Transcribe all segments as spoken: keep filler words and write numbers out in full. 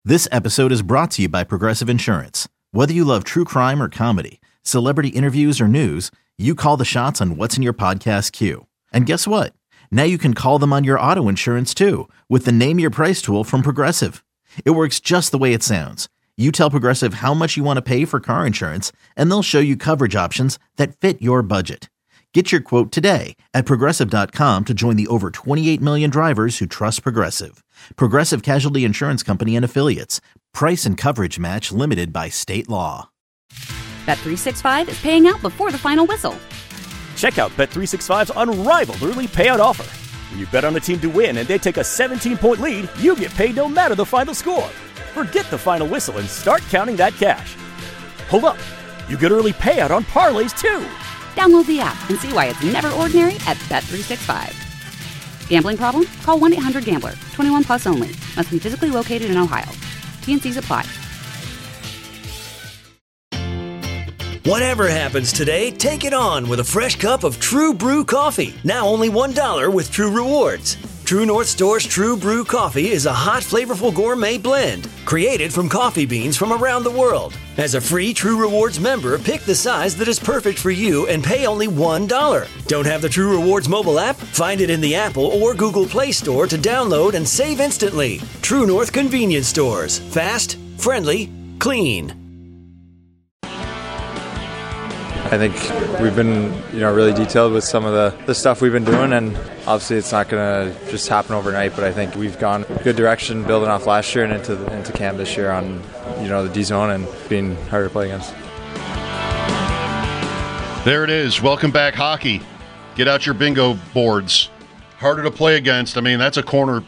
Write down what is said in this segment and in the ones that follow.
This episode is brought to you by Progressive Insurance. Whether you love true crime or comedy, celebrity interviews or news, you call the shots on what's in your podcast queue. And guess what? Now you can call them on your auto insurance too with the Name Your Price tool from Progressive. It works just the way it sounds. You tell Progressive how much you want to pay for car insurance, and they'll show you coverage options that fit your budget. Get your quote today at Progressive dot com to join the over twenty-eight million drivers who trust Progressive. Progressive Casualty Insurance Company and Affiliates. Price and coverage match limited by state law. Bet three sixty-five is paying out before the final whistle. Check out Bet three sixty-five's unrivaled early payout offer. When you bet on a team to win and they take a seventeen-point lead, you get paid no matter the final score. Forget the final whistle and start counting that cash. Hold up. You get early payout on parlays, too. Download the app and see why it's never ordinary at Bet three sixty-five. Gambling problem? Call one eight hundred gambler. twenty-one plus only. Must be physically located in Ohio. T and Cs apply. Whatever happens today, take it on with a fresh cup of True Brew coffee. Now only one dollar with True Rewards. True North Store's True Brew coffee is a hot, flavorful gourmet blend created from coffee beans from around the world. As a free True Rewards member, pick the size that is perfect for you and pay only one dollar. Don't have the True Rewards mobile app? Find it in the Apple or Google Play Store to download and save instantly. True North Convenience Stores. Fast, friendly, clean. I think we've been, you know, really detailed with some of the, the stuff we've been doing, and obviously it's not going to just happen overnight, but I think we've gone good direction building off last year and into the, into camp this year on, you know, the D-zone and being hard to play against. There it is. Welcome back, hockey. Get out your bingo boards. Harder to play against. I mean, that's a corner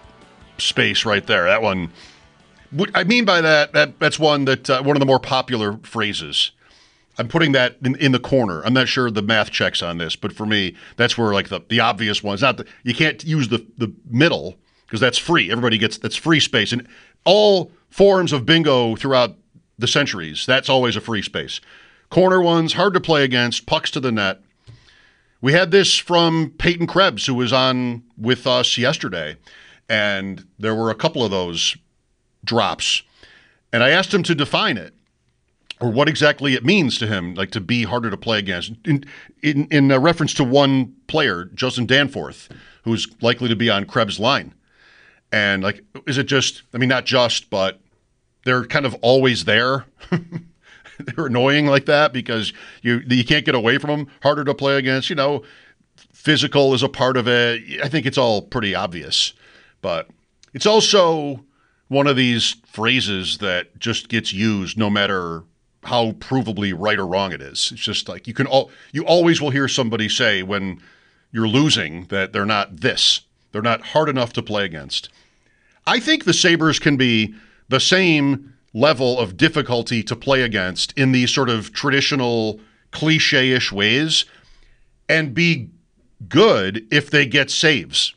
space right there. That one. What I mean by that, that that's one that uh, one of the more popular phrases. I'm putting that in, in the corner. I'm not sure the math checks on this, but for me, that's where like the, the obvious one. It's not the, you can't use the, the middle because that's free. Everybody gets that's free space. And all forms of bingo throughout the centuries, that's always a free space. Corner ones, hard to play against, pucks to the net. We had this from Peyton Krebs, who was on with us yesterday, and there were a couple of those drops. And I asked him to define it, or what exactly it means to him, like to be harder to play against. In in, in a reference to one player, Justin Danforth, who's likely to be on Krebs' line. And like, is it just, I mean, not just, but they're kind of always there. They're annoying like that because you you can't get away from them. Harder to play against, you know, physical is a part of it. I think it's all pretty obvious. But it's also one of these phrases that just gets used no matter how provably right or wrong it is. It's just like you can all you always will hear somebody say when you're losing that they're not this. They're not hard enough to play against. I think the Sabres can be the same level of difficulty to play against in these sort of traditional cliche-ish ways and be good if they get saves.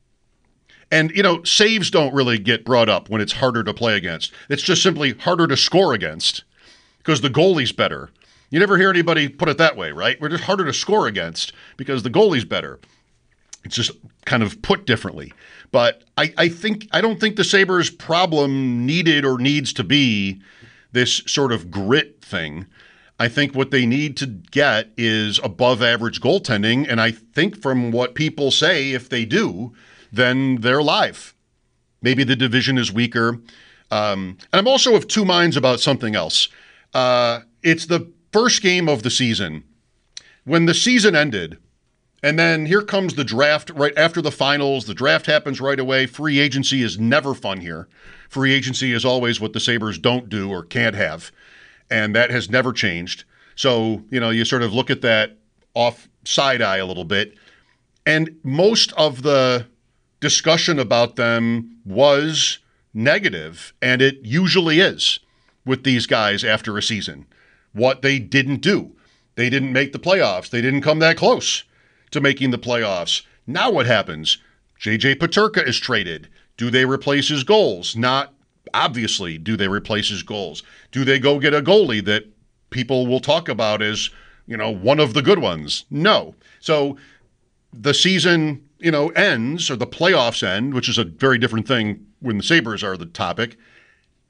And, you know, saves don't really get brought up when it's harder to play against. It's just simply harder to score against. Because the goalie's better. You never hear anybody put it that way, right? We're just harder to score against because the goalie's better. It's just kind of put differently. But I, I think I don't think the Sabres' problem needed or needs to be this sort of grit thing. I think what they need to get is above average goaltending. And I think from what people say, if they do, then they're live. Maybe the division is weaker. Um, and I'm also of two minds about something else. Uh, it's the first game of the season. When the season ended, and then here comes the draft right after the finals. The draft happens right away. Free agency is never fun here. Free agency is always what the Sabres don't do or can't have, and that has never changed. So, you know, you sort of look at that off side eye a little bit, and most of the discussion about them was negative, and it usually is with these guys after a season. What they didn't do. They didn't make the playoffs. They didn't come that close to making the playoffs. Now what happens? J J Peterka is traded. Do they replace his goals? Not obviously. Do they replace his goals? Do they go get a goalie that people will talk about as, you know, one of the good ones? No. So the season, you know, ends, or the playoffs end, which is a very different thing when the Sabres are the topic.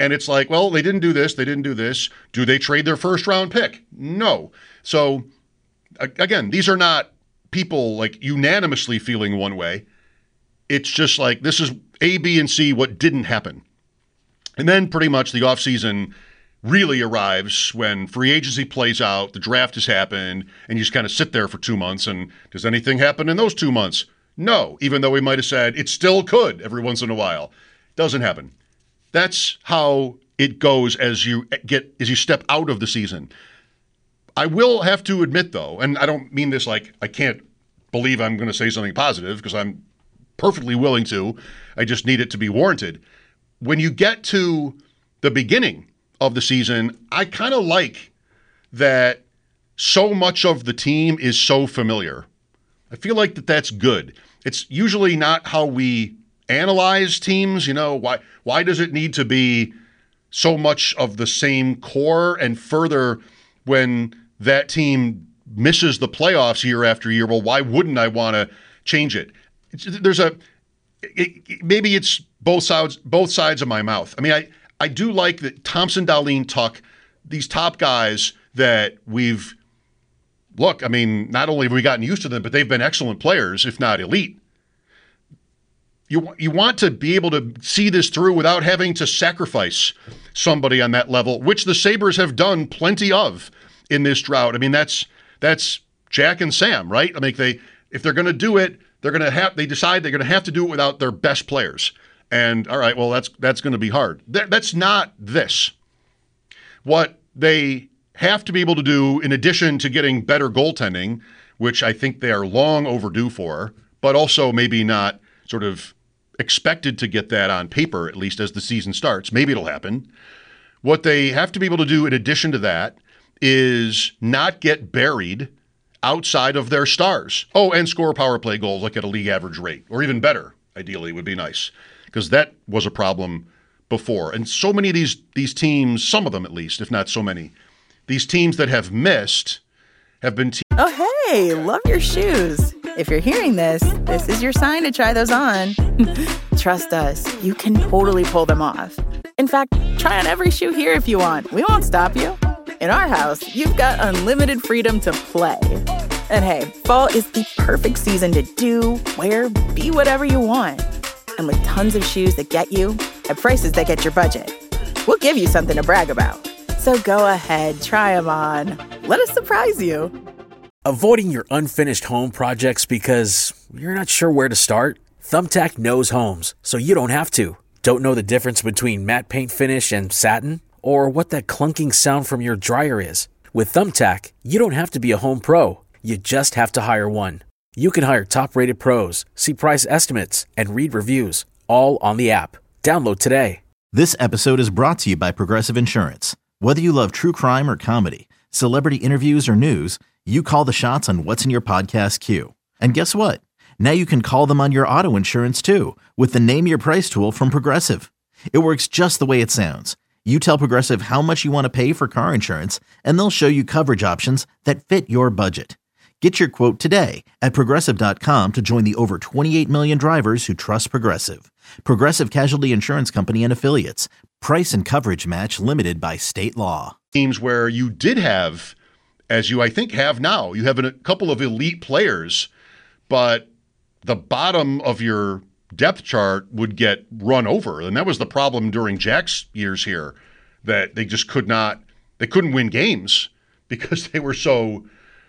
And it's like, well, they didn't do this, they didn't do this. Do they trade their first round pick? No. So, again, these are not people like unanimously feeling one way. It's just like, this is A, B, and C, what didn't happen. And then pretty much the offseason really arrives when free agency plays out, the draft has happened, and you just kind of sit there for two months. And does anything happen in those two months? No, even though we might have said it still could every once in a while. Doesn't happen. That's how it goes as you get as you step out of the season. I will have to admit, though, and I don't mean this like I can't believe I'm going to say something positive, because I'm perfectly willing to. I just need it to be warranted. When you get to the beginning of the season, I kind of like that so much of the team is so familiar. I feel like that that's good. It's usually not how we analyze teams. You know, why why does it need to be so much of the same core? And further, when that team misses the playoffs year after year, well, why wouldn't I want to change it? It's, there's a it, maybe it's both sides both sides of my mouth. I mean, I I do like that Thompson, Dahlin, Tuck, these top guys that we've look. I mean, not only have we gotten used to them, but they've been excellent players, if not elite. You you want to be able to see this through without having to sacrifice somebody on that level, which the Sabres have done plenty of in this drought. I mean, that's that's Jack and Sam, right? I mean, they if they're going to do it, they're going to have. They decide they're going to have to do it without their best players. And all right, well, that's that's going to be hard. That, that's not this. What they have to be able to do, in addition to getting better goaltending, which I think they are long overdue for, but also maybe not sort of expected to get that on paper, at least as the season starts. Maybe it'll happen. What they have to be able to do in addition to that is not get buried outside of their stars. Oh, and score power play goals like at a league average rate, or even better, ideally, would be nice, because that was a problem before. And so many of these these teams, some of them at least, if not so many, these teams that have missed have been... Te- oh, hey, love your shoes. If you're hearing this, this is your sign to try those on. Trust us, you can totally pull them off. In fact, try on every shoe here if you want. We won't stop you. In our house, you've got unlimited freedom to play. And hey, fall is the perfect season to do, wear, be whatever you want. And with tons of shoes that get you at prices that get your budget, we'll give you something to brag about. So go ahead, try them on. Let us surprise you. Avoiding your unfinished home projects because you're not sure where to start? Thumbtack knows homes, so you don't have to. Don't know the difference between matte paint finish and satin? Or what that clunking sound from your dryer is? With Thumbtack, you don't have to be a home pro. You just have to hire one. You can hire top-rated pros, see price estimates, and read reviews, all on the app. Download today. This episode is brought to you by Progressive Insurance. Whether you love true crime or comedy, celebrity interviews or news, you call the shots on what's in your podcast queue. And guess what? Now you can call them on your auto insurance too, with the Name Your Price tool from Progressive. It works just the way it sounds. You tell Progressive how much you want to pay for car insurance, and they'll show you coverage options that fit your budget. Get your quote today at Progressive dot com to join the over twenty-eight million drivers who trust Progressive. Progressive Casualty Insurance Company and Affiliates. Price and coverage match limited by state law. Teams where you did have, as you I think have now, you have a couple of elite players, but the bottom of your depth chart would get run over. And that was the problem during Jack's years here, that they just could not, they couldn't win games because they were so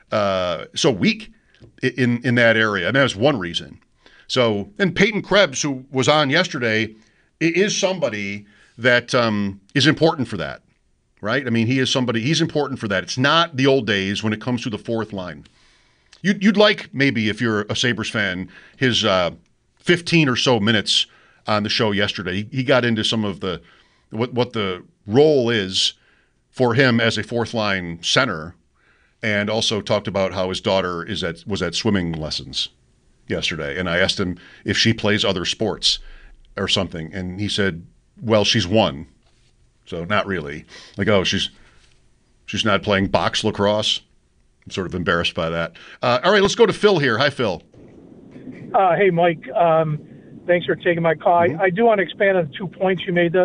uh, so weak in, in that area. And that was one reason. So, and Peyton Krebs, who was on yesterday, is somebody that um, is important for that, right? I mean, he is somebody, he's important for that. It's not the old days when it comes to the fourth line. You'd, you'd like, maybe, if you're a Sabres fan, his uh, fifteen or so minutes on the show yesterday. He, he got into some of the, what, what the role is for him as a fourth line center, and also talked about how his daughter is at was at swimming lessons yesterday. And I asked him if she plays other sports or something. And he said, well, she's one. So not really. Like, oh, she's she's not playing box lacrosse. I'm sort of embarrassed by that. Uh, all right, let's go to Phil here. Hi, Phil. Uh, hey, Mike. Um, thanks for taking my call. Mm-hmm. I, I do want to expand on two points you made. The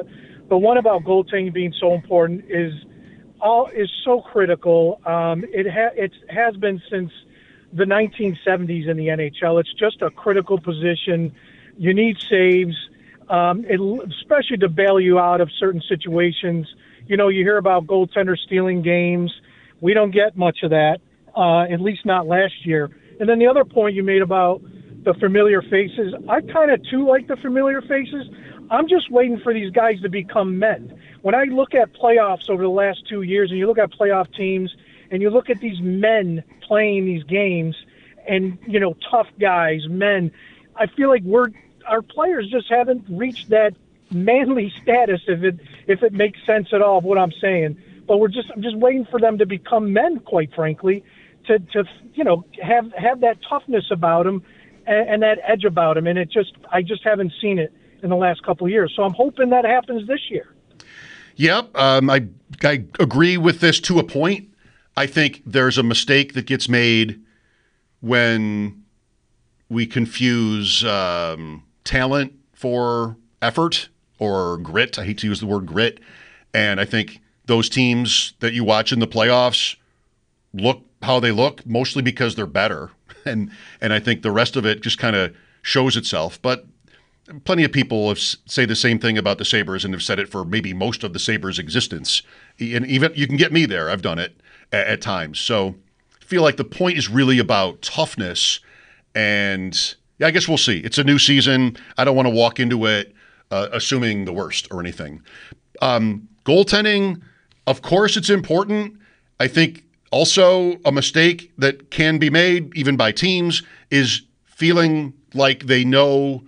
the one about goaltending being so important is all is so critical. Um, it ha- it has been since the nineteen seventies in the N H L. It's just a critical position. You need saves, um, it, especially to bail you out of certain situations. You know, you hear about goaltenders stealing games. We don't get much of that, uh, at least not last year. And then the other point you made about the familiar faces, I kind of too like the familiar faces. I'm just waiting for these guys to become men. When I look at playoffs over the last two years and you look at playoff teams and you look at these men playing these games and, you know, tough guys, men, I feel like we're our players just haven't reached that manly status, if it if it makes sense at all of what I'm saying. But we're just I'm just waiting for them to become men, quite frankly, to, to you know, have have that toughness about them and, and that edge about them. And it just I just haven't seen it in the last couple of years. So I'm hoping that happens this year. Yep, um, I I agree with this to a point. I think there's a mistake that gets made when we confuse um, talent for effort or grit. I hate to use the word grit. And I think those teams that you watch in the playoffs look how they look, mostly because they're better. And and I think the rest of it just kind of shows itself. But plenty of people have say the same thing about the Sabres and have said it for maybe most of the Sabres' existence. And even you can get me there. I've done it at, at times. So I feel like the point is really about toughness. And yeah, I guess we'll see. It's a new season. I don't want to walk into it uh, assuming the worst or anything. Um, goaltending, of course, it's important. I think also a mistake that can be made even by teams is feeling like they know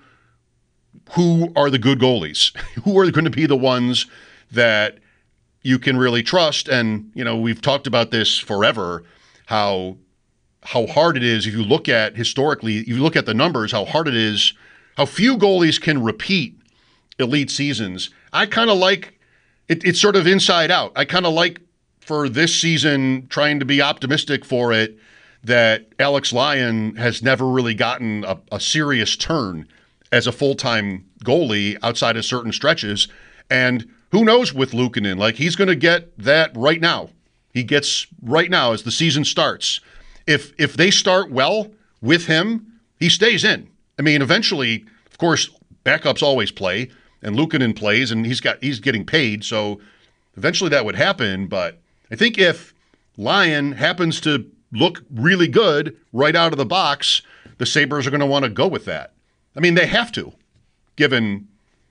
who are the good goalies, who are going to be the ones that you can really trust. And, you know, we've talked about this forever, how how hard it is if you look at historically, if you look at the numbers, how hard it is, how few goalies can repeat elite seasons. I kind of like it, it's sort of inside out. I kind of like for this season, trying to be optimistic for it, that Alex Lyon has never really gotten a, a serious turn as a full-time goalie outside of certain stretches. And who knows with Luukkonen, like he's going to get that right now. He gets right now as the season starts. If if they start well with him, he stays in. I mean, eventually, of course, backups always play, and Luukkonen plays, and he's got he's getting paid, so eventually that would happen. But I think if Lyon happens to look really good right out of the box, the Sabres are going to want to go with that. I mean, they have to, given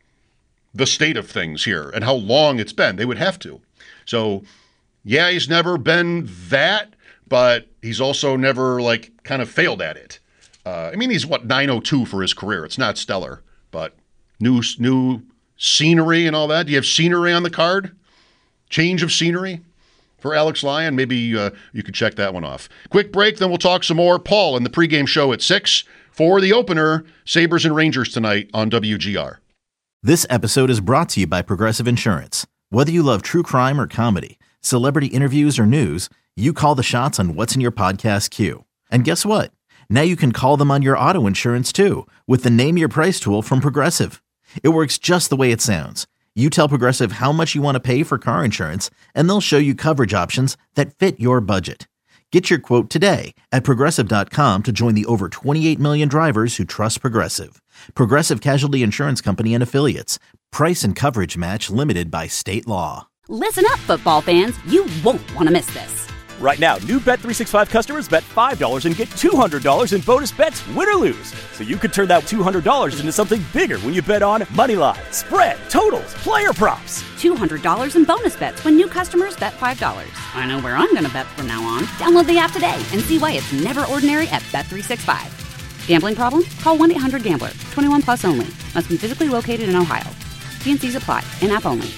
the state of things here and how long it's been. They would have to. So, yeah, he's never been that, but he's also never, like, kind of failed at it. Uh, I mean, he's, what, nine oh two for his career. It's not stellar, but new new scenery and all that. Do you have scenery on the card? Change of scenery for Alex Lyon? Maybe uh, you could check that one off. Quick break, then we'll talk some more. Paul in the pregame show at six. For the opener, Sabres and Rangers tonight on W G R. This episode is brought to you by Progressive Insurance. Whether you love true crime or comedy, celebrity interviews or news, you call the shots on what's in your podcast queue. And guess what? Now you can call them on your auto insurance too with the Name Your Price tool from Progressive. It works just the way it sounds. You tell Progressive how much you want to pay for car insurance, and they'll show you coverage options that fit your budget. Get your quote today at Progressive dot com to join the over twenty-eight million drivers who trust Progressive. Progressive Casualty Insurance Company and Affiliates. Price and coverage match limited by state law. Listen up, football fans. You won't want to miss this. Right now, new Bet three sixty-five customers bet five dollars and get two hundred dollars in bonus bets, win or lose. So you could turn that two hundred dollars into something bigger when you bet on money line, spread, totals, player props. two hundred dollars in bonus bets when new customers bet five dollars. I know where I'm going to bet from now on. Download the app today and see why it's never ordinary at Bet three sixty-five. Gambling problem? Call one eight hundred gambler. twenty-one plus only. Must be physically located in Ohio. T and C's apply. In-app only.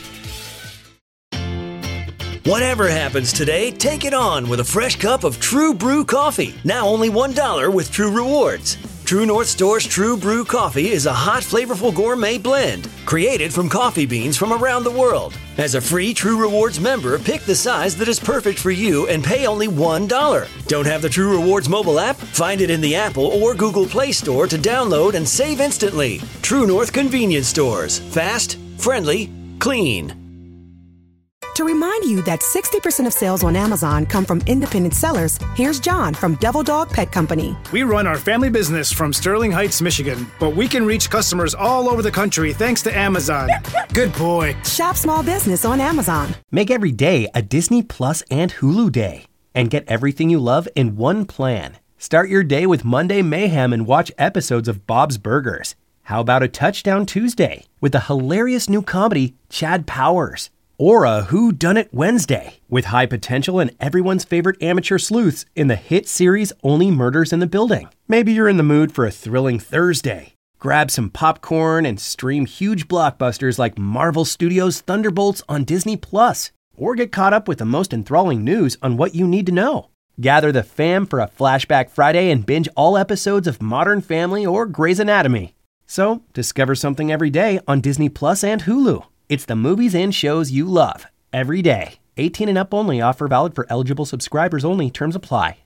Whatever happens today, take it on with a fresh cup of True Brew coffee. Now only one dollar with True Rewards. True North Store's True Brew coffee is a hot, flavorful gourmet blend created from coffee beans from around the world. As a free True Rewards member, pick the size that is perfect for you and pay only one dollar. Don't have the True Rewards mobile app? Find it in the Apple or Google Play Store to download and save instantly. True North Convenience Stores. Fast, friendly, Clean. To remind you that sixty percent of sales on Amazon come from independent sellers, here's John from Devil Dog Pet Company. We run our family business from Sterling Heights, Michigan, but we can reach customers all over the country thanks to Amazon. Good boy. Shop small business on Amazon. Make every day a Disney Plus and Hulu day and get everything you love in one plan. Start your day with Monday Mayhem and watch episodes of Bob's Burgers. How about a Touchdown Tuesday with the hilarious new comedy Chad Powers? Or a Who Done It Wednesday with high potential and everyone's favorite amateur sleuths in the hit series Only Murders in the Building. Maybe you're in the mood for a thrilling Thursday. Grab some popcorn and stream huge blockbusters like Marvel Studios' Thunderbolts on Disney Plus. Or get caught up with the most enthralling news on what you need to know. Gather the fam for a Flashback Friday and binge all episodes of Modern Family or Grey's Anatomy. So, discover something every day on Disney Plus and Hulu. It's the movies and shows you love every day. eighteen and up only. Offer valid for eligible subscribers only. Terms apply.